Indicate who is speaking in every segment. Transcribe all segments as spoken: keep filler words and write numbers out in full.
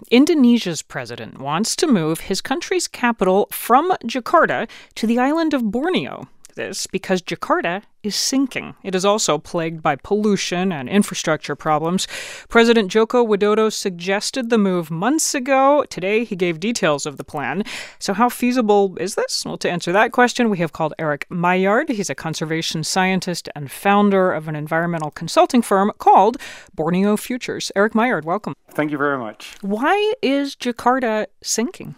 Speaker 1: Indonesia's president wants to move his country's capital from Jakarta to the island of Borneo. This because Jakarta is sinking. It is also plagued by pollution and infrastructure problems. President Joko Widodo suggested the move months ago. Today, he gave details of the plan. So how feasible is this? Well, to answer that question, we have called Erik Mayyard. He's a conservation scientist and founder of an environmental consulting firm called Borneo Futures. Erik Mayyard, welcome.
Speaker 2: Thank you very much.
Speaker 1: Why is Jakarta sinking?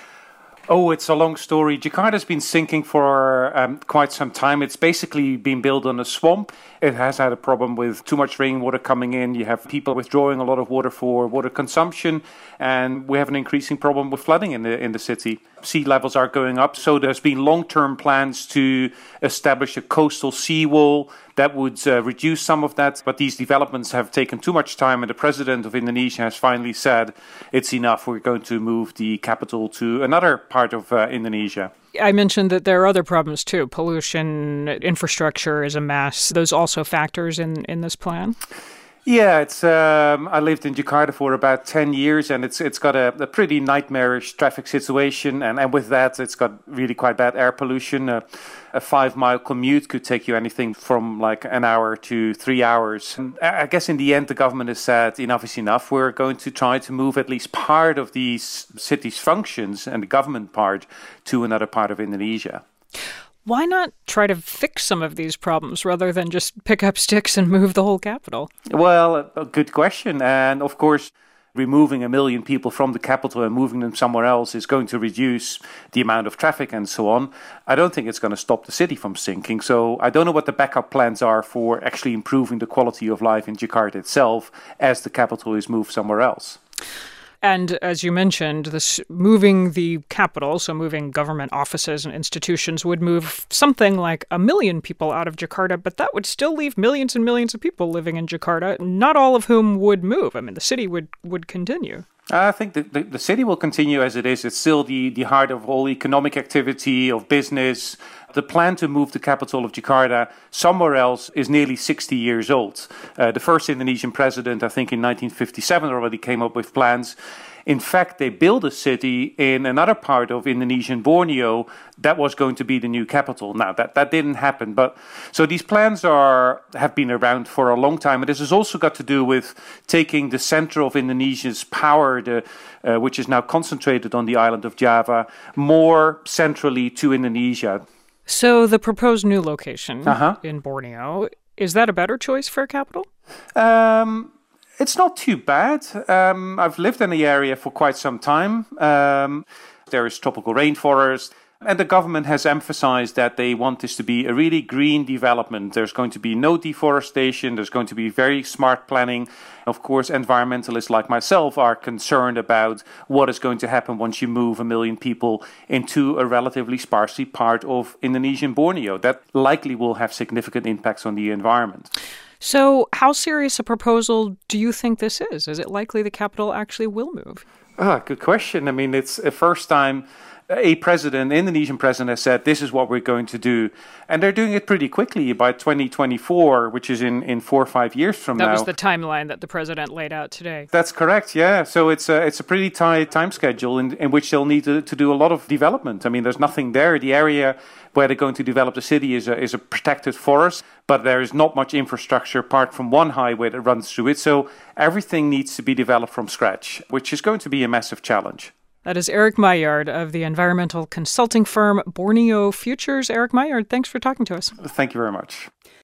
Speaker 2: Oh, it's a long story. Jakarta's been sinking for um, quite some time. It's basically been built on a swamp. It has had a problem with too much rainwater coming in. You have people withdrawing a lot of water for water consumption, and we have an increasing problem with flooding in the in the city. Sea levels are going up, so there's been long-term plans to establish a coastal seawall that would uh, reduce some of that. But these developments have taken too much time, and the president of Indonesia has finally said it's enough. We're going to move the capital to another part of uh, Indonesia.
Speaker 1: I mentioned that there are other problems too. Pollution, infrastructure is a mess. Those also factors in, in this plan?
Speaker 2: Yeah, it's. Um, I lived in Jakarta for about ten years, and it's it's got a, a pretty nightmarish traffic situation, and, and with that, it's got really quite bad air pollution. Uh, a five-mile commute could take you anything from like an hour to three hours. And I guess in the end, the government has said enough is enough. We're going to try to move at least part of these cities' functions and the government part to another part of Indonesia.
Speaker 1: Why not try to fix some of these problems rather than just pick up sticks and move the whole capital?
Speaker 2: Well, a, a good question. And of course, removing a million people from the capital and moving them somewhere else is going to reduce the amount of traffic and so on. I don't think it's going to stop the city from sinking. So I don't know what the backup plans are for actually improving the quality of life in Jakarta itself as the capital is moved somewhere else.
Speaker 1: And as you mentioned, this moving the capital, so moving government offices and institutions, would move something like a million people out of Jakarta, but that would still leave millions and millions of people living in Jakarta, not all of whom would move. I mean, the city would, would continue.
Speaker 2: I think the, the, the city will continue as it is. It's still the, the heart of all economic activity, of business. The plan to move the capital of Jakarta somewhere else is nearly sixty years old. Uh, the first Indonesian president, I think in nineteen fifty-seven, already came up with plans. In fact, they built a city in another part of Indonesian Borneo that was going to be the new capital. Now, that, that didn't happen. But so these plans are have been around for a long time. And this has also got to do with taking the center of Indonesia's power, the, uh, which is now concentrated on the island of Java, more centrally to Indonesia.
Speaker 1: So the proposed new location
Speaker 2: uh-huh.
Speaker 1: in Borneo, is that a better choice for a capital?
Speaker 2: Um... It's not too bad. Um, I've lived in the area for quite some time. Um, there is tropical rainforest. And the government has emphasized that they want this to be a really green development. There's going to be no deforestation. There's going to be very smart planning. Of course, environmentalists like myself are concerned about what is going to happen once you move a million people into a relatively sparsely part of Indonesian Borneo. That likely will have significant impacts on the environment.
Speaker 1: So how serious a proposal do you think this is? Is it likely the capital actually will move?
Speaker 2: Ah, good question. I mean, it's the first time a president, Indonesian president, has said this is what we're going to do. And they're doing it pretty quickly. By twenty twenty-four, which is in, in four or five years from
Speaker 1: that
Speaker 2: now.
Speaker 1: That was the timeline that the president laid out today.
Speaker 2: That's correct, yeah. So it's a, it's a pretty tight time schedule in, in which they'll need to, to do a lot of development. I mean, there's nothing there. The area where they're going to develop the city is a, is a protected forest, but there is not much infrastructure apart from one highway that runs through it. So everything needs to be developed from scratch, which is going to be a massive challenge.
Speaker 1: That is Erik Mayyard of the environmental consulting firm Borneo Futures. Erik Mayyard, thanks for talking to us.
Speaker 2: Thank you very much.